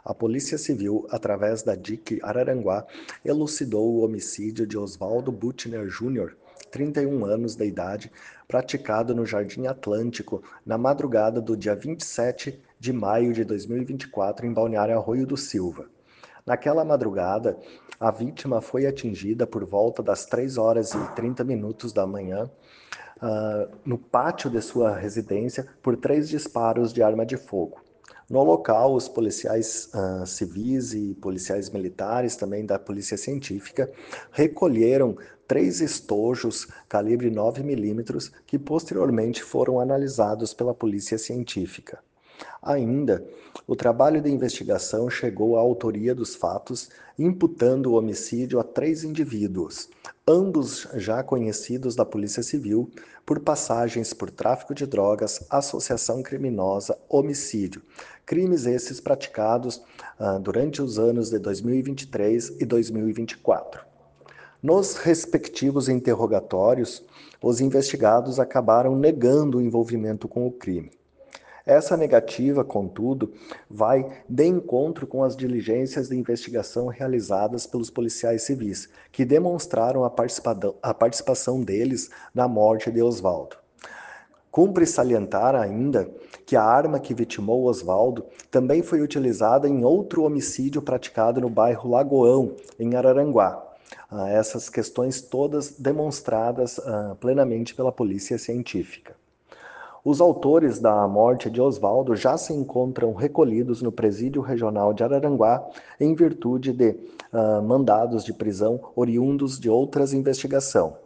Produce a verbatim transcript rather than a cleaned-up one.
A Polícia Civil, através da D I C Araranguá, elucidou o homicídio de Oswaldo Butner Júnior, trinta e um anos de idade, praticado no Jardim Atlântico na madrugada do dia vinte e sete de maio de dois mil e vinte e quatro, em Balneário Arroio do Silva. Naquela madrugada, a vítima foi atingida por volta das três horas e trinta minutos da manhã, uh, no pátio de sua residência, por três disparos de arma de fogo. No local, os policiais uh, civis e policiais militares, também da Polícia Científica, recolheram três estojos calibre nove milímetros que posteriormente foram analisados pela Polícia Científica. Ainda, o trabalho de investigação chegou à autoria dos fatos, imputando o homicídio a três indivíduos, ambos já conhecidos da Polícia Civil, por passagens por tráfico de drogas, associação criminosa, homicídio. Crimes esses praticados ah, durante os anos de dois mil e vinte e três e dois mil e vinte e quatro. Nos respectivos interrogatórios, os investigados acabaram negando o envolvimento com o crime. Essa negativa, contudo, vai de encontro com as diligências de investigação realizadas pelos policiais civis, que demonstraram a, participa a participação deles na morte de Oswaldo. Cumpre salientar ainda que a arma que vitimou Oswaldo também foi utilizada em outro homicídio praticado no bairro Lagoão, em Araranguá. Ah, essas questões todas demonstradas ah, plenamente pela polícia científica. Os autores da morte de Oswaldo já se encontram recolhidos no Presídio Regional de Araranguá em virtude de uh, mandados de prisão oriundos de outras investigações.